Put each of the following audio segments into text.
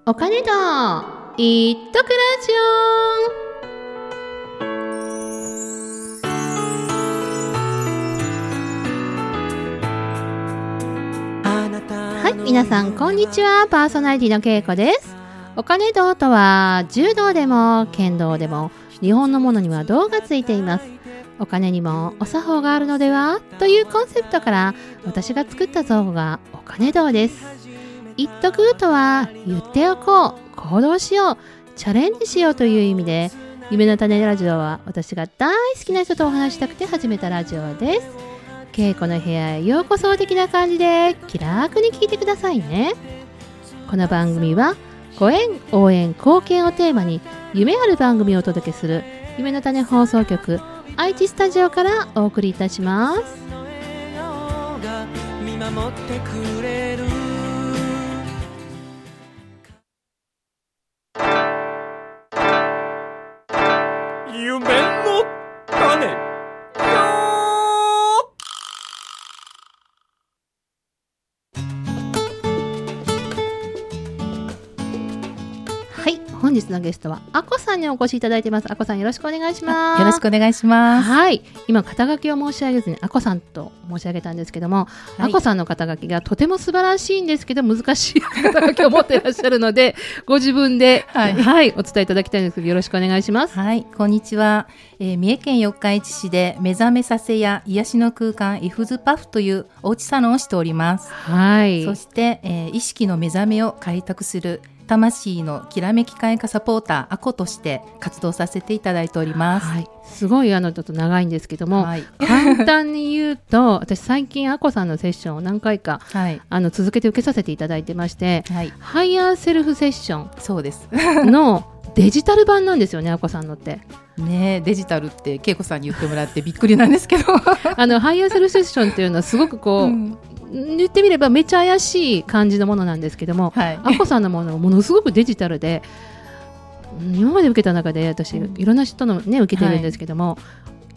お金といっとくラジオ。はい、皆さんこんにちは。パーソナリティのけいこです。お金道とは柔道でも剣道でも日本のものには道がついています。お金にもお作法があるのではというコンセプトから私が作った造語がお金道です。言っとくとは言っておこう、行動しよう、チャレンジしようという意味で、夢の種ラジオは私が大好きな人とお話したくて始めたラジオです。けいこの部屋へようこそ的な感じで気楽に聞いてくださいね。この番組はご縁、応援、貢献をテーマに夢ある番組をお届けする夢の種放送局愛知スタジオからお送りいたします。見守ってくれる夢の種よ。 はい、本日のゲストはあこさんにお越しいただいています。あこさんよろしくお願いします。 よろしくお願いします。 はい、今肩書きを申し上げずにあこさんと申し上げたんですけども、あこさんの肩書きがとても素晴らしいんですけど難しい肩書きを持っていらっしゃるのでご自分で、はいお伝えいただきたいんですけどよろしくお願いします。 はい、こんにちは。三重県四日市市で目覚めさせや癒しの空間イフズパフというおうちサロンをしております。 はい。 そして、意識の目覚めを開拓する魂のきらめき開花サポーターアコとして活動させていただいております。 はい、すごいちょっと長いんですけども、はい、簡単に言うと私最近アコさんのセッションを何回か、はい、続けて受けさせていただいてまして、はい、ハイヤーセルフセッションそうですのデジタル版なんですよね。アコさんのってね、デジタルって恵子さんに言ってもらってびっくりなんですけどハイヤーセルフセッションっていうのはすごくこう、言ってみればめっちゃ怪しい感じのものなんですけども、はい、あこさんのものはものすごくデジタルで今まで受けた中で私いろんな人のね受けてるんですけども、はい、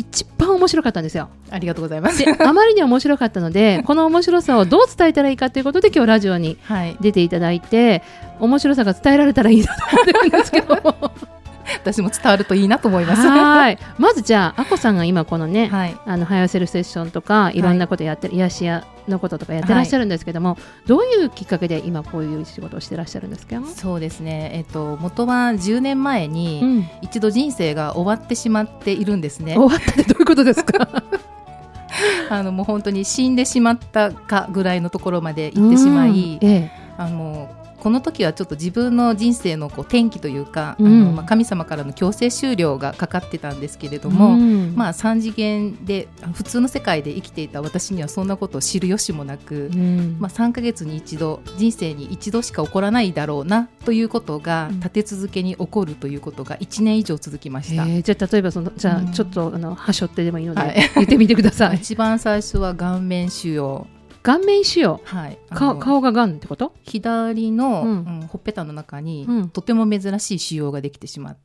一番面白かったんですよ。 ありがとうございます。 あまりに面白かったのでこの面白さをどう伝えたらいいかということで今日ラジオに出ていただいて、面白さが伝えられたらいいなと思ってるんですけども私も伝わるといいなと思います。 はい、まずじゃああこさんが今このね、はい、ハイヤーセルフセッションとかいろんなことやってる、癒し屋のこととかやってらっしゃるんですけども、どういうきっかけで今こういう仕事をしてらっしゃるんですか？ そうですね、元は10年前に一度人生が終わってしまっているんですね。 終わったってどういうことですか？ もう本当に死んでしまったかぐらいのところまで行ってしまい、この時はちょっと自分の人生の転機というか、神様からの強制終了がかかってたんですけれども、3次元で普通の世界で生きていた私にはそんなことを知る由もなく、3ヶ月に一度人生に一度しか起こらないだろうなということが立て続けに起こるということが1年以上続きました。 じゃあ例えばじゃあちょっとはしょってでもいいので言ってみてください。 一番最初は顔面腫瘍。 顔面腫瘍、はい、顔ががんってこと？ 左の、ほっぺたの中に、とても珍しい腫瘍ができてしまって、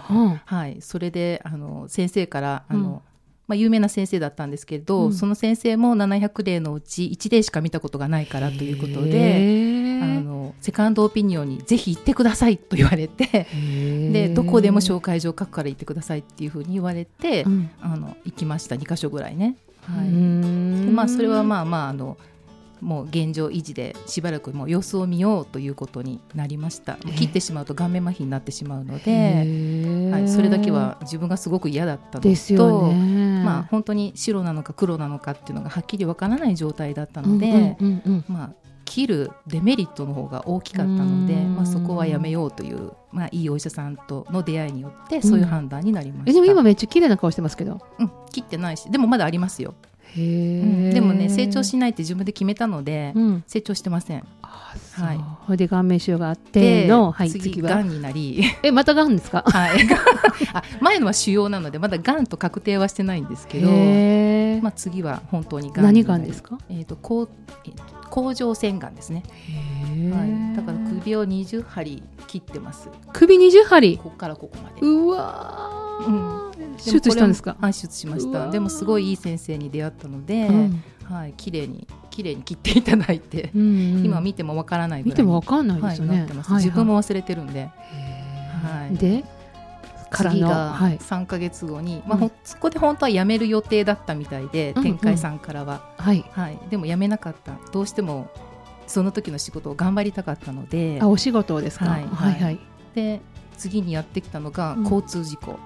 はい、それで先生から有名な先生だったんですけど、その先生も700例のうち1例しか見たことがないからということで、セカンドオピニオンにぜひ行ってくださいと言われて、でどこでも紹介状書くから行ってくださいっていうふうに言われて、行きました。2カ所ぐらいね。はい、それはもう現状維持でしばらくもう様子を見ようということになりました。切ってしまうと顔面麻痺になってしまうので、はい、それだけは自分がすごく嫌だったのとですよね。本当に白なのか黒なのかっていうのがはっきりわからない状態だったので、切るデメリットの方が大きかったので、そこはやめようという、いいお医者さんとの出会いによってそういう判断になりました。 でも今めっちゃ綺麗な顔してますけど、 切ってないし、でもまだありますよ。でもね、成長しないって自分で決めたので、成長してません。 はい、それで顔面腫瘍があっての、 次がんになりまたがんですか？はい、 前のは腫瘍なのでまだがんと確定はしてないんですけど、次は本当にがんになり。 何がんですか？ 甲状腺がんですね。はい、だから首を20針切ってます。 首20針？ ここからここまで。 うわー、手術したんですか？ 手術しました。でもすごいいい先生に出会ったので、綺麗に綺麗に切っていただいて、今見てもわからないぐらい見てもわかんないですよね、 自分も忘れてるんで、 で次が3ヶ月後に、そこで本当は辞める予定だったみたいで、天海さんからは、でも辞めなかった。どうしてもその時の仕事を頑張りたかったので。 お仕事ですか。 で次にやってきたのが交通事故、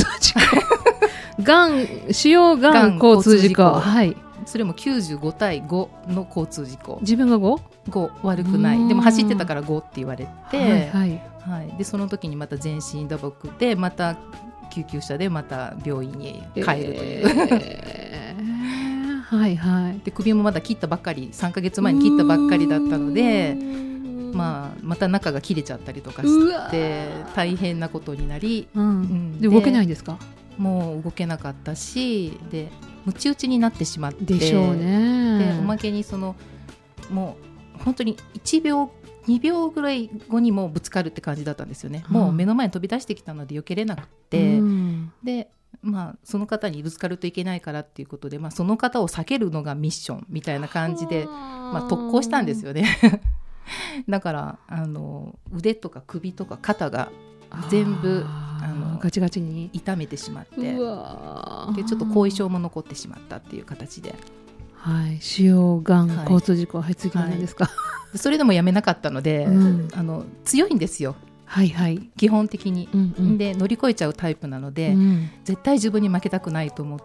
主要がん交通事故、 それも95対5の交通事故。 自分が 5 悪くない。でも走ってたから5って言われて、でその時にまた全身打撲で、また救急車でまた病院に帰るという、で首もまだ切ったばっかり、3ヶ月前に切ったばっかりだったので、また中が切れちゃったりとかして大変なことになり、 で動けないんですか。 もう動けなかったし、でムチ打ちになってしまって、 でしょうね。 でおまけにもう本当に1秒2秒ぐらい後にもうぶつかるって感じだったんですよね。もう目の前に飛び出してきたので避けれなくて、でその方にぶつかるといけないからっていうことで、その方を避けるのがミッションみたいな感じで、特攻したんですよねだから腕とか首とか肩が全部ガチガチに痛めてしまって、でちょっと後遺症も残ってしまったっていう形で、 腫瘍がん交通事故、次は何ですか。 それでもやめなかったので、強いんですよ、基本的に、で乗り越えちゃうタイプなので、絶対自分に負けたくないと思って、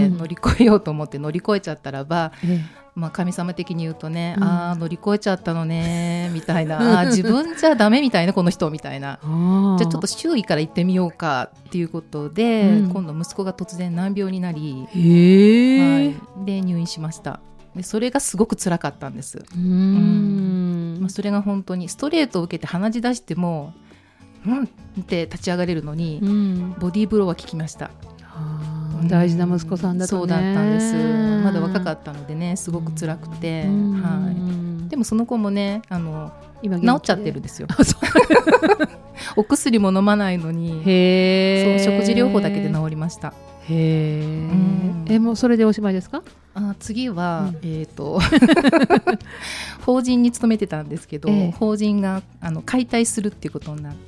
乗り越えようと思って乗り越えちゃったらば、神様的に言うとね、乗り越えちゃったのねみたいな、自分じゃダメみたいなこの人みたいな、じゃあちょっと周囲から行ってみようかっていうことで、今度息子が突然難病になり、で入院しました。でそれがすごく辛かったんです。それが本当にストレートを受けて鼻血出してもって立ち上がれるのに、ボディーブローは効きました。 大事な息子さんだとね。 そうだったんです。まだ若かったのでね、すごく辛くて、でもその子もね今治っちゃってるんですよお薬も飲まないのに、食事療法だけで治りました。 もうそれでおしまいですか。 次は、法人に勤めてたんですけど、法人が解体するっていうことになって、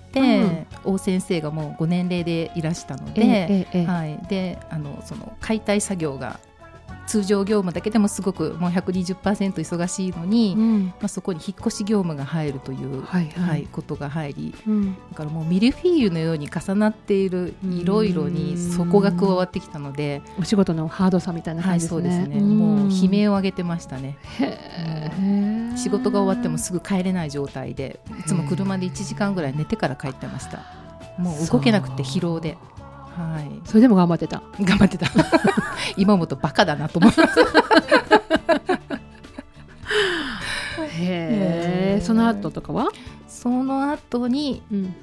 王先生がもうご年齢でいらしたので、でその解体作業が通常業務だけでもすごくもう 120% 忙しいのに、そこに引っ越し業務が入るという、ことが入り、だからもうミルフィーユのように重なっているいろいろにそこが加わってきたので、 お仕事のハードさみたいな感じですね。 そうですね。もう悲鳴を上げてましたね。仕事が終わってもすぐ帰れない状態で、いつも車で1時間ぐらい寝てから帰ってました。もう動けなくて疲労で、 それでも頑張ってた今思うとバカだなと思いますその後とかは、 その後に、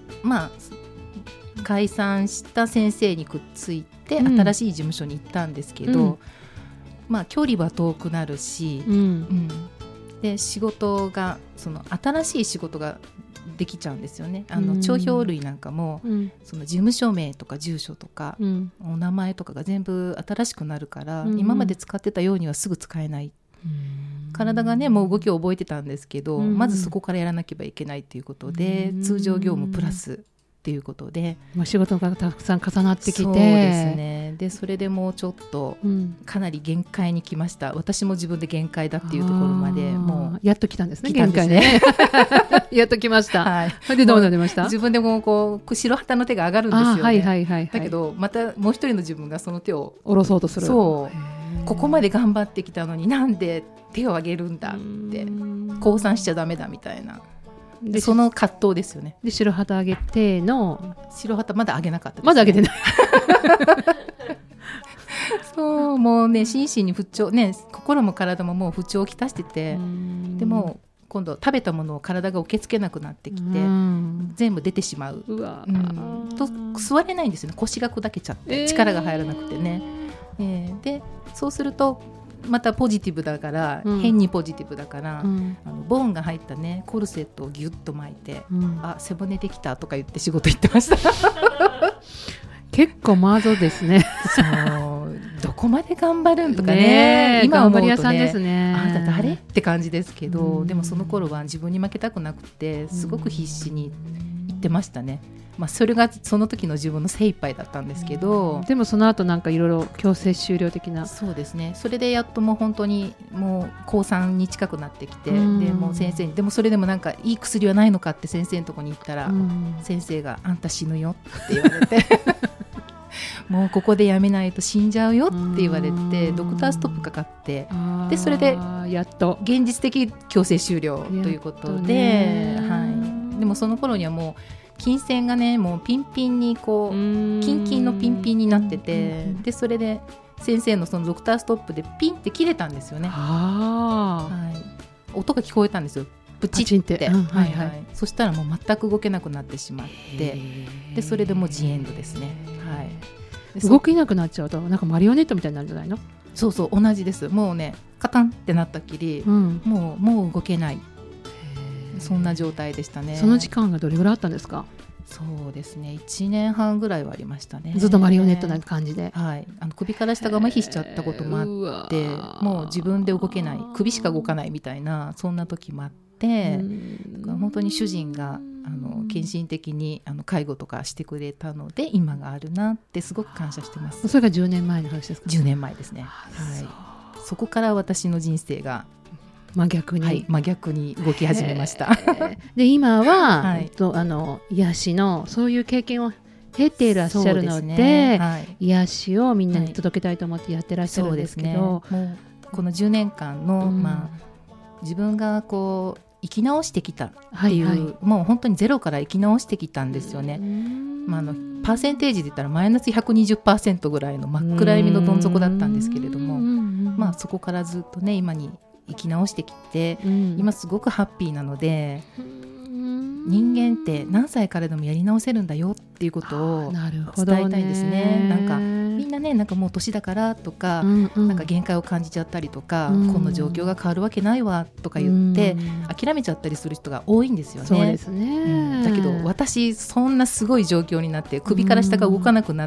解散した先生にくっついて新しい事務所に行ったんですけど、距離は遠くなるし、で仕事が新しい仕事ができちゃうんですよね。帳票類なんかも、その事務所名とか住所とか、お名前とかが全部新しくなるから、今まで使ってたようにはすぐ使えない。体がねもう動きを覚えてたんですけど、まずそこからやらなければいけないということで、通常業務プラスっていうことで、 仕事がたくさん重なってきて、 そうですね。でそれでもうちょっとかなり限界に来ました。私も自分で限界だっていうところまでもうやっと来たんですね。限界ねやっと来ました。でどうなりました。 自分でもこう白旗の手が上がるんですよね。だけどまたもう一人の自分がその手を下ろそうとする。 ここまで頑張ってきたのになんで手を上げるんだって、降参しちゃダメだみたいな。でその葛藤ですよね。 で白旗上げての白旗まだ上げなかったです、ね、 まだ上げてないそうもうね心身に不調ね、心も体ももう不調をきたしてて、でも今度食べたものを体が受け付けなくなってきて、全部出てしまう。と座れないんですよね。腰が砕けちゃって、力が入らなくてね、でそうするとまたポジティブだから、変にポジティブだから、ボーンが入ったねコルセットをギュッと巻いて、背骨できたとか言って仕事行ってました結構マゾですねそうどこまで頑張るんとかね、今思うとね、 頑張り屋さんですね。 あんた誰って感じですけど、でもその頃は自分に負けたくなくてすごく必死に言ってましたね。それがその時の自分の精一杯だったんですけど、 でもその後なんかいろいろ強制終了的な。 そうですね。それでやっともう本当にもう高3に近くなってきて、でもう先生にでもそれでもなんかいい薬はないのかって先生のところに行ったら、先生があんた死ぬよって言われてもうここでやめないと死んじゃうよって言われて、ドクターストップかかって、でそれでやっと現実的強制終了ということで、はい、でもその頃にはもう筋線がねもうピンピンにこうキンキンのピンピンになってて、でそれで先生のそのドクターストップでピンって切れたんですよね。はい、音が聞こえたんですよ、プチって、そしたらもう全く動けなくなってしまって、でそれでもうジエンドですね。はい、 動けなくなっちゃうとなんかマリオネットみたいになるんじゃないの？ そうそう、同じです。もうねカタンってなったっきり、もう動けない、そんな状態でしたね。 その時間がどれぐらいあったんですか？ そうですね、1年半ぐらいはありましたね。 ずっとマリオネットな感じで、 はい、首から下が麻痺しちゃったこともあって、もう自分で動けない、首しか動かないみたいなそんな時もあって、本当に主人が献身的に介護とかしてくれたので今があるなってすごく感謝してます。 それが10年前の話ですか ？10年前ですね。はい、そこから私の人生が真逆に動き始めました。 で今は、癒しのそういう経験を経ていらっしゃるの で、癒しをみんなに届けたいと思ってやってらっしゃるんですけど、 もうこの10年間の、自分がこう生き直してきたっていう、もう本当にゼロから生き直してきたんですよね。パーセンテージで言ったらマイナス 120% ぐらいの真っ暗闇のどん底だったんですけれども、そこからずっとね今に生き直してきて、今すごくハッピーなので、人間って何歳からでもやり直せるんだよっていうことを伝えたいですね。なんかみんなね、なんかもう年だからとか、なんか限界を感じちゃったりとか、この状況が変わるわけないわとか言って諦めちゃったりする人が多いんですよね。 そうですね。 だけど私そんなすごい状況になって首から下が動かなくなって、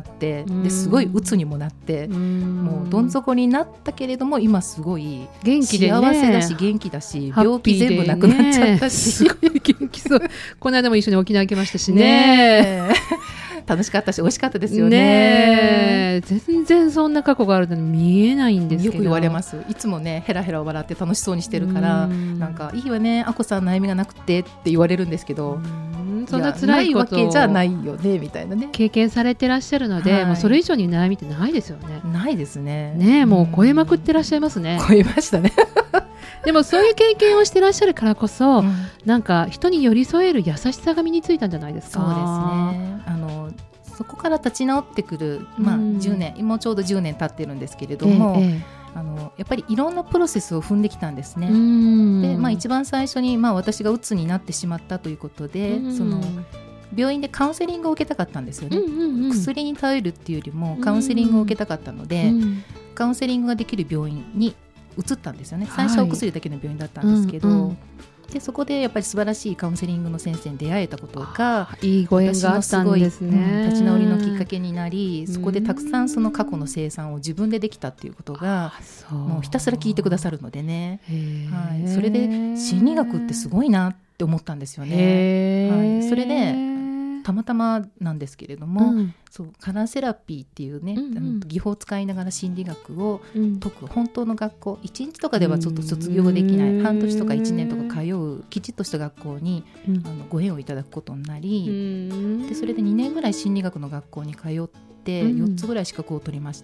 ですごい鬱にもなって、もうどん底になったけれども今すごい元気で、幸せだし元気だし、病気全部なくなっちゃったし、 すごい元気そう。この間も一緒に沖縄行きましたしね。 楽しかったし美味しかったですよね。 全然そんな過去があるのに見えないんですけど、 よく言われます。いつもねヘラヘラ笑って楽しそうにしてるから、なんかいいわねあこさん悩みがなくてって言われるんですけど、 そんな辛いことないわけじゃないよねみたいなね、 経験されてらっしゃるので、もうそれ以上に悩みってないですよね。 ないですね。 ね、もう超えまくってらっしゃいますね。 超えましたね。 でもそういう経験をしてらっしゃるからこそ、なんか人に寄り添える優しさが身についたんじゃないですか。 そうですね。そこから立ち直ってくる、10年、もうちょうど10年経ってるんですけれども、やっぱりいろんなプロセスを踏んできたんですね。で、一番最初に、私がうつになってしまったということで、その病院でカウンセリングを受けたかったんですよね。薬に頼るっていうよりもカウンセリングを受けたかったので、カウンセリングができる病院に移ったんですよね。最初はお薬だけの病院だったんですけど、でそこでやっぱり素晴らしいカウンセリングの先生に出会えたことがいいご縁があったんですね。 立ち直りのきっかけになり、そこでたくさんその過去の清算を自分でできたっていうことがもうひたすら聞いてくださるのでね、それで心理学ってすごいなって思ったんですよね。それでたまたまなんですけれども、そうカラーセラピーっていうね、技法を使いながら心理学を解く本当の学校、1日とかではちょっと卒業できない、半年とか1年とか通うきちっとした学校に、ご縁をいただくことになり、でそれで2年ぐらい心理学の学校に通って4つぐらい資格を取りました。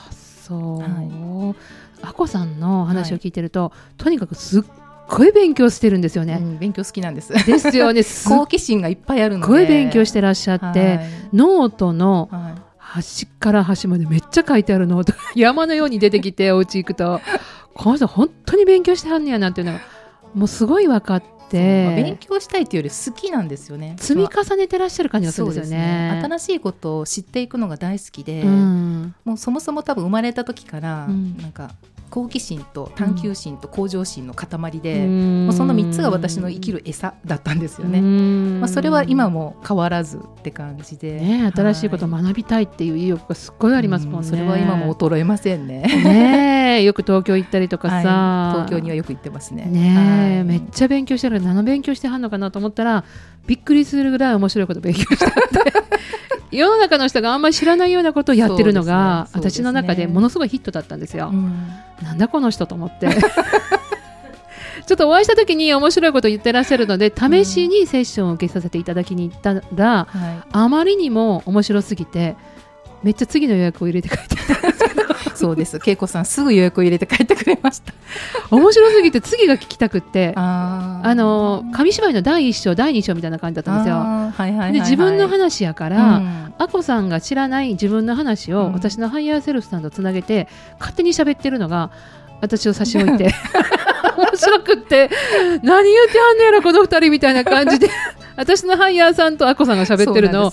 あこさんの話を聞いてると、とにかくすっごい勉強してるんですよね。 勉強好きなんです。 ですよね。 好奇心がいっぱいあるので。 すっごい勉強してらっしゃって、ノートの端から端までめっちゃ書いてあるノートが山のように出てきて、お家行くとこの人本当に勉強してはんねやなっていうのがもうすごい分かって、 勉強したいっていうより好きなんですよね。 積み重ねてらっしゃる感じがするんですよね。 新しいことを知っていくのが大好きで、もうそもそも多分生まれた時から、なんか好奇心と探求心と向上心の塊で、その3つが私の生きる餌だったんですよね。それは今も変わらずって感じで、 ね、新しいことを学びたいっていう意欲がすっごいありますもんね。 それは今も衰えません ねよく東京行ったりとかさ、 東京にはよく行ってますね。 めっちゃ勉強してるから何勉強してはんのかなと思ったらびっくりするぐらい面白いこと勉強してあって世の中の人があんまり知らないようなことをやってるのが、私の中でものすごいヒットだったんですよ。なんだこの人と思ってちょっとお会いした時に面白いこと言ってらっしゃるので試しにセッションを受けさせていただきに行ったら、あまりにも面白すぎてめっちゃ次の予約を入れて帰ってきたんですけどそうです、恵子さんすぐ予約を入れて帰ってくれました面白すぎて次が聞きたくって紙芝居の第1章第2章みたいな感じだったんですよ。で自分の話やから、あこさんが知らない自分の話を、私のハイヤーセルフさんとつなげて勝手に喋ってるのが私を差し置いて面白くって何言ってはんねやろこの2人みたいな感じで私のハイヤーさんとアッコさんが喋ってるのを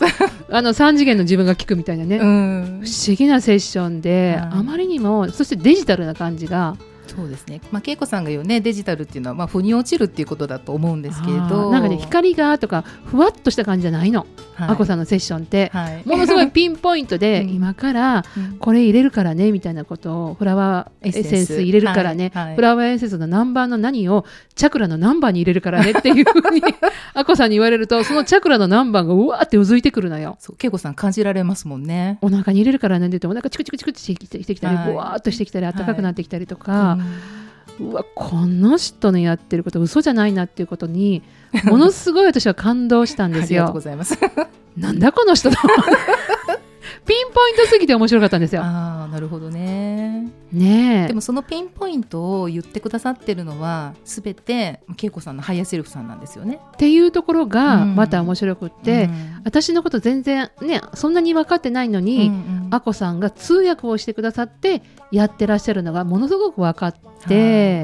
3次元の自分が聞くみたいなね、不思議なセッションで、あまりにもそしてデジタルな感じが。 そうですね、恵子さんが言うねデジタルっていうのは、腑に落ちるっていうことだと思うんですけれど、 なんかね光がとかふわっとした感じじゃないの、あこさんのセッションって、ものすごいピンポイントで、今からこれ入れるからねみたいなことをフラワーエッセンス入れるからね、フラワーエッセンスの何番の何をチャクラの何番に入れるからねっていうふうにあこさんに言われると、そのチャクラの何番がうわーってうずいてくるのよ。 恵子さん感じられますもんね。 お腹に入れるからねって言ってお腹チクチクチクってしてきたり、うわーっとしてきたり暖かくなってきたりとか、うわこの人のやってること嘘じゃないなっていうことにものすごい私は感動したんですよ。 ありがとうございますなんだこの人ピンポイントすぎて面白かったんですよ。 なるほどね。 でもそのピンポイントを言ってくださってるのは全て恵子さんのハイヤーセルフさんなんですよねっていうところがまた面白くって、私のこと全然ねそんなに分かってないのに、あこさんが通訳をしてくださってやってらっしゃるのがものすごく分かって、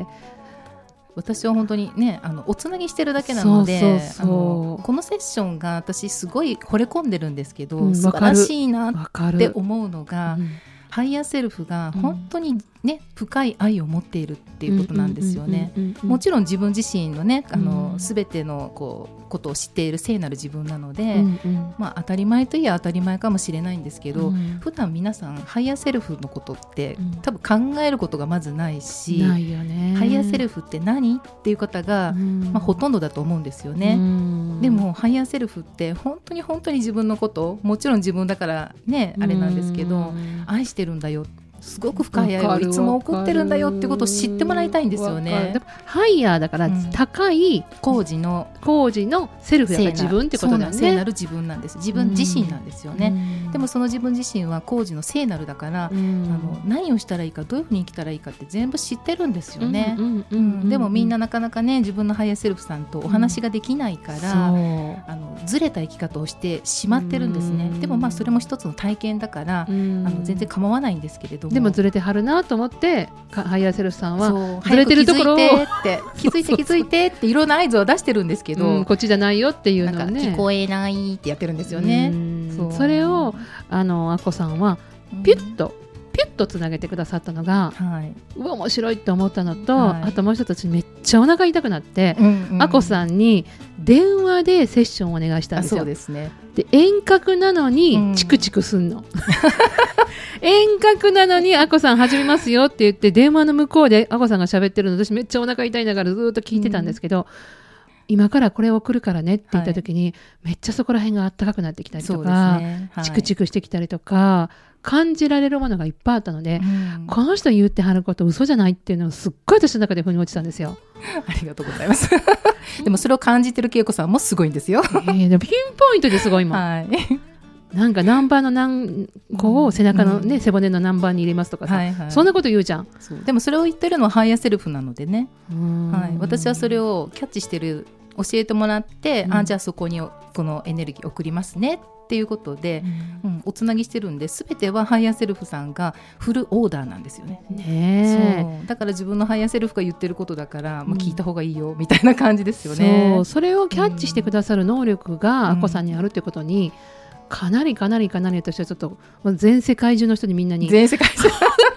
私は本当にねおつなぎしてるだけなので、このセッションが私すごい惚れ込んでるんですけど、素晴らしいなって思うのが、ハイヤーセルフが本当にね、深い愛を持っているっていうことなんですよね。もちろん自分自身のね全てのことを知っている聖なる自分なので、当たり前といえば当たり前かもしれないんですけど、普段皆さんハイヤーセルフのことって多分考えることがまずないし、ハイヤーセルフって何っていう方が、ほとんどだと思うんですよね。でもハイヤーセルフって本当に本当に自分のこと、もちろん自分だからねあれなんですけど、愛してるんだよ、すごく深い愛をいつも送ってるんだよってことを知ってもらいたいんですよね。 ハイヤーだから高い高次のセルフだから自分ってことだよね。 聖なる自分なんです。自分自身なんですよね。でもその自分自身は高次の聖なるだから、何をしたらいいかどういうふうに生きたらいいかって全部知ってるんですよね。でもみんななかなかね自分のハイヤーセルフさんとお話ができないから、ずれた生き方をしてしまってるんですね。でもそれも一つの体験だから、全然構わないんですけれども、 でもずれてはるなと思ってハイヤーセルフさんはずれてるところを気づいてっていろんな合図を出してるんですけど、 こっちじゃないよっていうのをね、 聞こえないってやってるんですよね。 それをあこさんはピュッとつなげてくださったのが、うわ面白いって思ったのと、あともう一つめっちゃお腹痛くなって、あこさんに電話でセッションをお願いしたんですよ。 そうですね。 で遠隔なのにチクチクすんの、遠隔なのにあこさん始めますよって言って電話の向こうであこさんが喋ってるの私めっちゃお腹痛いながらずっと聞いてたんですけど、今からこれを送るからねって言った時に、めっちゃそこら辺があったかくなってきたりとか、チクチクしてきたりとか感じられるものがいっぱいあったので、この人言ってはること嘘じゃないっていうのをすっごい私の中で腑に落ちたんですよ。 ありがとうございますでもそれを感じてる恵子さんもすごいんですよ。 でもピンポイントですごいもん、なんか何番の何個を背中の、背骨の何番に入れますとかさ、そんなこと言うじゃん。 でもそれを言ってるのはハイヤーセルフなのでね、私はそれをキャッチしてる、教えてもらって、じゃあそこにこのエネルギー送りますねっていうことで、おつなぎしてるんで、全てはハイヤーセルフさんがフルオーダーなんですよね。そうだから自分のハイヤーセルフが言ってることだから、聞いた方がいいよみたいな感じですよね。 それをキャッチしてくださる能力があこさんにあるってことに、かなり私はちょっと全世界中の人にみんなに全世界中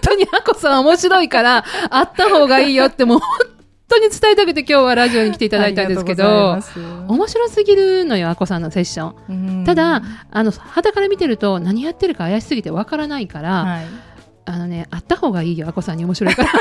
当にあこさん面白いから会った方がいいよってもう本当に伝えたくて今日はラジオに来ていただいたんですけど、面白すぎるのよあこさんのセッション。ただ傍から見てると何やってるか怪しすぎてわからないから、はい、会った方がいいよあこさんに面白いから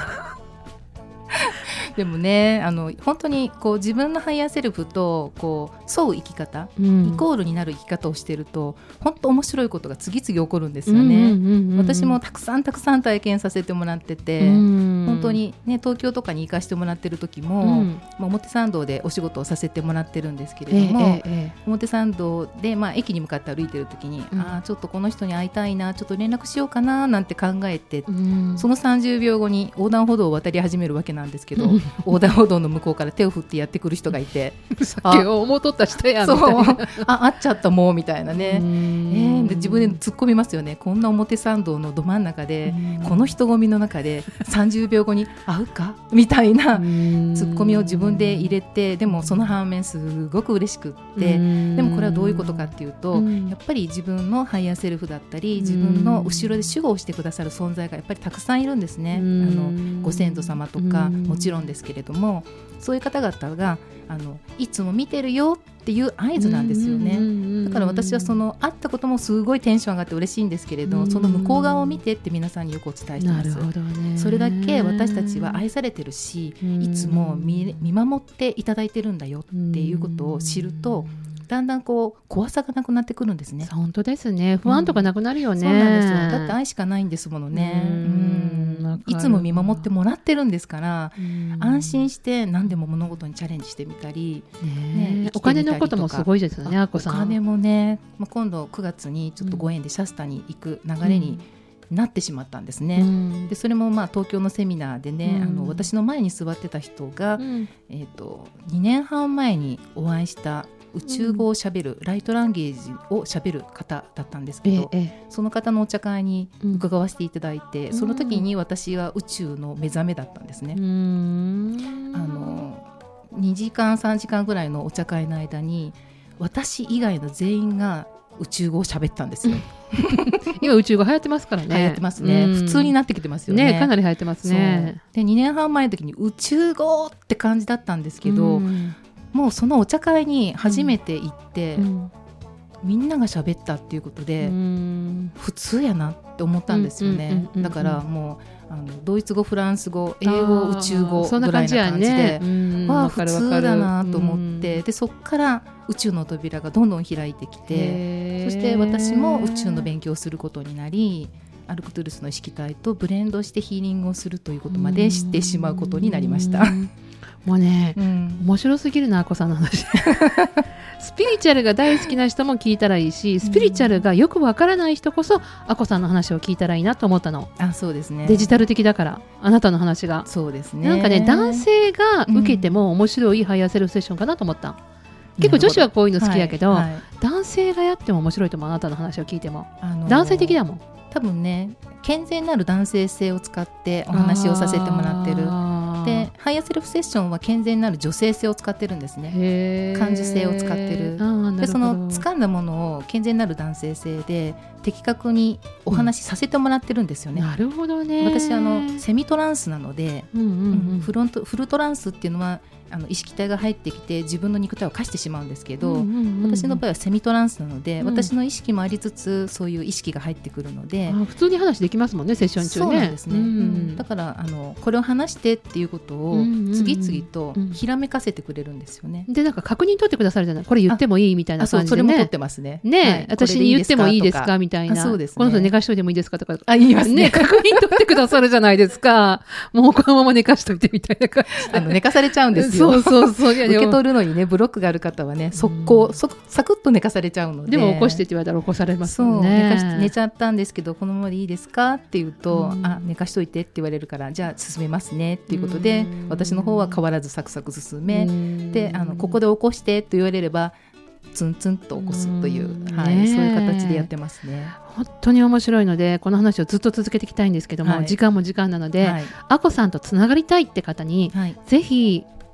でもね本当にこう自分のハイヤーセルフとこう沿う生き方、イコールになる生き方をしていると本当面白いことが次々起こるんですよね。私もたくさん体験させてもらってて、本当にね東京とかに行かせてもらってる時も、表参道でお仕事をさせてもらってるんですけれども、表参道で、駅に向かって歩いてる時に、ちょっとこの人に会いたいな、ちょっと連絡しようかななんて考えて、その30秒後に横断歩道を渡り始めるわけなんですけど横断歩道の向こうから手を振ってやってくる人がいてさっき思うとった人やみたいな会っちゃったもうみたいなね、で自分で突っ込みますよね。こんな表参道のど真ん中でこの人混みの中で30秒後に会うかみたいな突っ込みを自分で入れて、でもその反面すごく嬉しくって、でもこれはどういうことかっていうと、やっぱり自分のハイヤーセルフだったり自分の後ろで守護をしてくださる存在がやっぱりたくさんいるんですね。ご先祖様とかもちろんですけれども、そういう方々がいつも見てるよっていう合図なんですよね。だから私は会ったこともすごいテンション上がって嬉しいんですけれど、その向こう側を見てって皆さんによくお伝えしてます。それだけ私たちは愛されてるし、いつも 見守っていただいてるんだよっていうことを知ると、だんだん怖さがなくなってくるんですね。 本当ですね。不安とかなくなるよね。 そうなんですよ。だって愛しかないんですものね。いつも見守ってもらってるんですから、安心して何でも物事にチャレンジしてみたり、 お金のこともすごいですよね。あこさん。 お金もね、今度9月にちょっとご縁でシャスタに行く流れになってしまったんですね。でそれも東京のセミナーでね、私の前に座ってた人が、2年半前にお会いした宇宙語をしゃべる、ライトランゲージをしゃべる方だったんですけど、その方のお茶会に伺わせていただいて、その時に私は宇宙の目覚めだったんですね。2時間3時間ぐらいのお茶会の間に私以外の全員が宇宙語をしゃべったんですよ今宇宙語流行ってますからね。 流行ってますね。普通になってきてますよ ね。 かなり流行ってますね。 で2年半前の時に宇宙語って感じだったんですけど、もうそのお茶会に初めて行って、みんなが喋ったっていうことで、普通やなって思ったんですよね。だからもうドイツ語、フランス語、英語、宇宙語ぐらいな感じで、普通だなと思って、でそこから宇宙の扉がどんどん開いてきて、そして私も宇宙の勉強をすることになり、アルクトゥルスの意識体とブレンドしてヒーリングをするということまで知ってしまうことになりました。 もうね、面白すぎるなあこさんの話スピリチュアルが大好きな人も聞いたらいいし、スピリチュアルがよくわからない人こそあこさんの話を聞いたらいいなと思ったの。 そうですね。 デジタル的だからあなたの話が。 そうですね。 なんかね、男性が受けても面白いハイヤーセルフセッションかなと思った。結構女子はこういうの好きやけど、男性がやっても面白いと思う。あなたの話を聞いても、男性的だもん。 多分ね、健全なる男性性を使ってお話をさせてもらってる。でハイヤーセルフセッションは健全なる女性性を使ってるんですね。感受性を使ってる。でその掴んだものを健全なる男性性で的確にお話しさせてもらってるんですよね。 なるほどね。 私セミトランスなので、フルトランスっていうのは意識体が入ってきて自分の肉体を課してしまうんですけど、私の場合はセミトランスなので、私の意識もありつつそういう意識が入ってくるので、 普通に話できますもんね、セッション中ね。 そうなんですね。だからこれを話してっていうことを次々とひらめかせてくれるんですよね。 でなんか確認取ってくださるじゃない。これ言ってもいいみたいな感じでね。 それも取ってますね。 私に言ってもいいですかみたいな。 そうですね。 この人寝かしといてもいいですかとか言いますね。 確認取ってくださるじゃないですか。もうこのまま寝かしといてみたいな感じで。 寝かされちゃうんですよ。 そう受け取るのにね、ブロックがある方はね、速攻サクッと寝かされちゃうので。 でも起こしてって言われたら起こされますもんね。 寝ちゃったんですけどこのままでいいですかって言うと、寝かしといてって言われるから、じゃあ進めますねっていうことで、私の方は変わらずサクサク進めで、ここで起こしてと言われればツンツンと起こすという、そういう形でやってますね。 本当に面白いのでこの話をずっと続けていきたいんですけども、時間も時間なので、あこさんとつながりたいって方に、ぜひ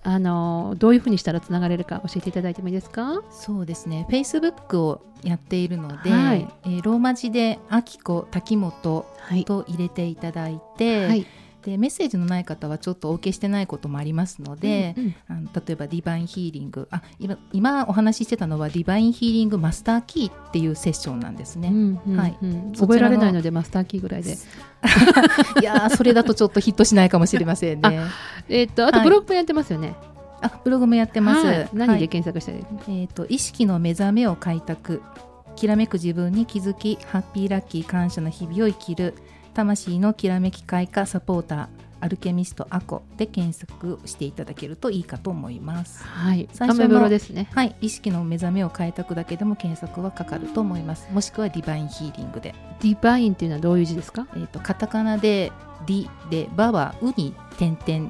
どういうふうにしたらつながれるか教えていただいてもいいですか？ そうですね、Facebook をやっているので、はい、ローマ字であきこ滝本と入れていただいて、はい、でメッセージのない方はちょっとお受けしてないこともありますので、例えばディバインヒーリング、今お話ししてたのはディバインヒーリングマスターキーっていうセッションなんですね。 覚えられないのでマスターキーぐらいでいやそれだとちょっとヒットしないかもしれませんね。 あとブログもやってますよね。 ブログもやってます。 何で検索したらいい？ 意識の目覚めを開拓、きらめく自分に気づき、ハッピーラッキー感謝の日々を生きる、魂のきらめき開花サポーターアルケミストアコで検索していただけるといいかと思います。 はい、最初のですね。 はい、意識の目覚めを開拓だけでも検索はかかると思います。もしくはディバインヒーリングで。 ディバインっていうのはどういう字ですか？ カタカナでディでバはウに点々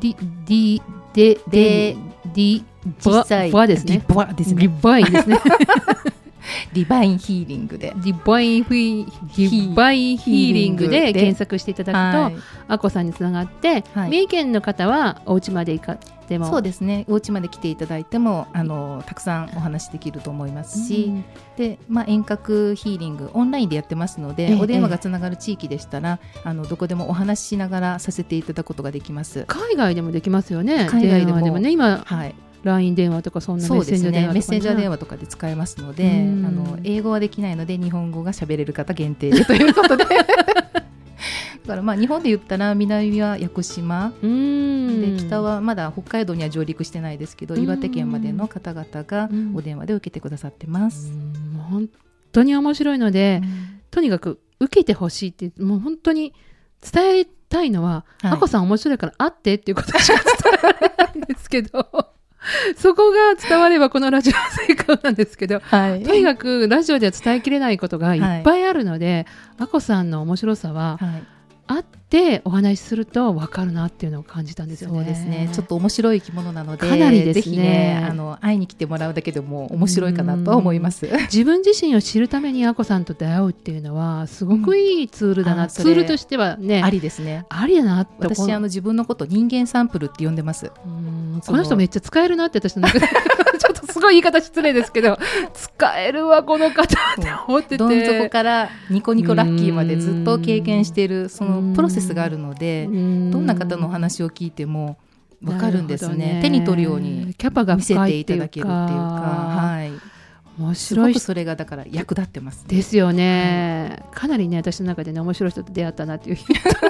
で小さいバですね。 バですね。 ディバインですね。 ディバインヒーリングでディバインヒーリングで検索していただくと、はい、あこさんにつながって、はい、三重県の方はお家まで行かっても、 そうですね、お家まで来ていただいてもたくさんお話できると思いますし、で遠隔ヒーリングオンラインでやってますので、お電話がつながる地域でしたらどこでもお話ししながらさせていただくことができます。 海外でもできますよね。 海外でもね今、 はい、 LINE 電話とかそんなメッセンジャー電話とか、 メッセンジャー電話とかで使えますので、英語はできないので日本語が喋れる方限定でということでだから日本で言ったら南は屋久島で、北はまだ北海道には上陸してないですけど、岩手県までの方々がお電話で受けてくださってます。 本当に面白いので、とにかく受けてほしいって、もう本当に伝えたいのは、あこさん面白いから会ってっていうことしか伝えられないんですけどそこが伝わればこのラジオ成功なんですけど、とにかくラジオでは伝えきれないことがいっぱいあるので、あこさんの面白さは、会ってお話しすると分かるなっていうのを感じたんですよね。 そうですね、ちょっと面白い生き物なので、 かなりですね、 ぜひね会いに来てもらうだけでも面白いかなと思います。 自分自身を知るためにあこさんと出会うっていうのはすごくいいツールだな、ツールとしてはね、 ありですね。 ありだなって。 私自分のこと人間サンプルって呼んでます。 この人めっちゃ使えるなって私の中でちょっとすごい言い方失礼ですけど使えるわこの方って思ってて、 どん底からニコニコラッキーまでずっと経験しているそのプロセスがあるので、どんな方のお話を聞いても分かるんですね。手に取るようにキャパが見せていただけるっていうか、 面白い、 すごくそれがだから役立ってます、 ですよね、かなりね私の中でね面白い人と出会ったなっていう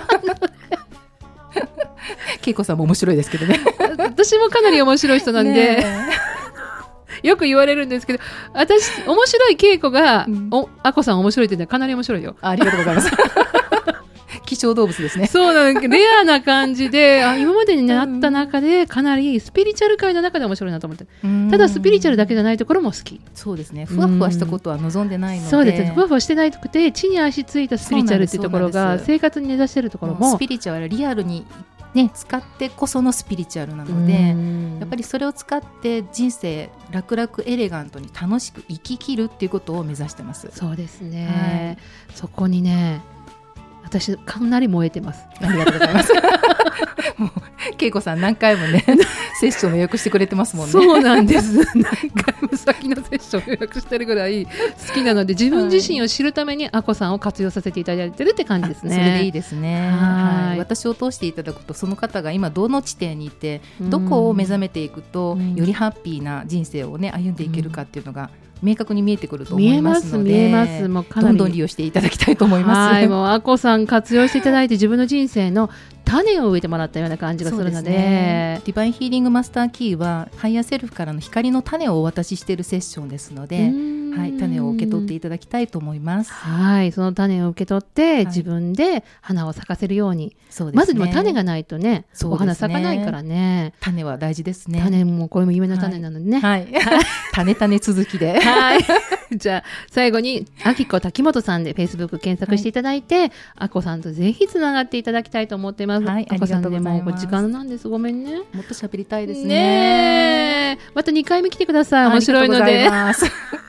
恵子さんも面白いですけどね私もかなり面白い人なんでよく言われるんですけど、私面白い恵子が、あこさん面白いって言うのはかなり面白いよ。 ありがとうございます希少動物ですね。 そうなんです。レアな感じで今までになった中でかなりスピリチュアル界の中で面白いなと思って、ただスピリチュアルだけじゃないところも好き。 そうですね、ふわふわしたことは望んでないので、 そうですね、ふわふわしてないくて地に足ついたスピリチュアルっていうところが生活に根ざしてるところも、 スピリチュアルリアルにね、使ってこそのスピリチュアルなので、やっぱりそれを使って人生楽々エレガントに楽しく生き切るっていうことを目指してます。 そうですね、そこにね私かなり燃えてます。 ありがとうございますもう恵子さん何回もねセッション予約してくれてますもんね。 そうなんです何回も先のセッション予約してるぐらい好きなので、自分自身を知るためにあこさんを活用させていただいてるって感じですね。 それでいいですね。私を通していただくと、その方が今どの地点にいてどこを目覚めていくとよりハッピーな人生をね歩んでいけるかっていうのが明確に見えてくると思いますので、 見えますもうかなりどんどん利用していただきたいと思います。 もうあこさん活用していただいて自分の人生の種を植えてもらったような感じがするの で、 ディバインヒーリングマスターキーはハイヤーセルフからの光の種をお渡ししているセッションですので、種を受け取っていただきたいと思います。 その種を受け取って自分で花を咲かせるように、まずでも種がないとねお花咲かないからね。 種は大事ですね。 種もこれも夢の種なのでね、 種続きでじゃあ最後にあきこ滝本さんで Facebook 検索していただいて、あこさんとぜひつながっていただきたいと思っています。あこさんでも時間なんです。ごめんね。 もっと喋りたいですね。 また2回目来てください。面白いので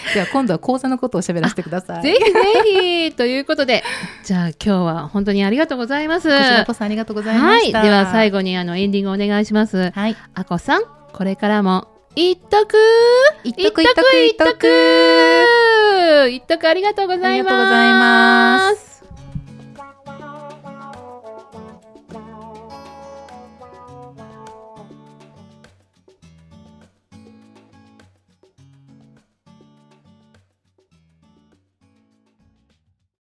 では今度は講座のことを喋らせてください。 ぜひぜひということで、じゃあ今日は本当にありがとうございます。こちらこそありがとうございました。 はい、では最後にエンディングお願いします。 はい。 あこさん、これからもいっとくありがとうございます。